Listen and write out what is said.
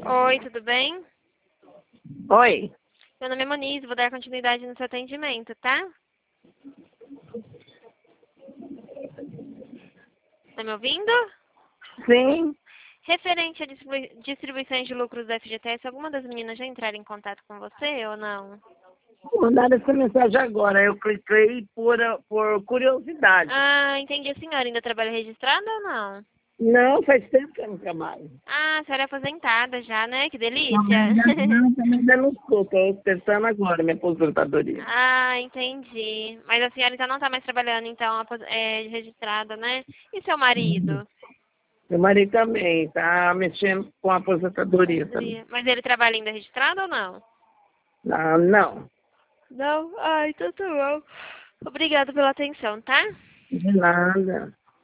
Oi, tudo bem? Oi. Meu nome é Moniz, vou dar continuidade no seu atendimento, tá? Tá me ouvindo? Sim, Referente à distribuições de lucros da FGTS, alguma das meninas já entraram em contato com você ou não? mandaram essa mensagem agora. Eu cliquei por curiosidade. Ah, entendi. A senhora ainda trabalha registrada ou não? Não, faz tempo que eu não trabalho. Ah, a senhora é aposentada já, né? Que delícia. Também ainda não estou. Estou tentando agora minha aposentadoria. Ah, entendi. Mas a senhora então não está mais trabalhando, então, registrada, né? E seu marido? Meu marido também está mexendo com a aposentadoria também. Mas ele trabalha ainda registrado ou não? Ah, não, Não? Ah, então tá bom. Obrigada pela atenção, tá? de nada.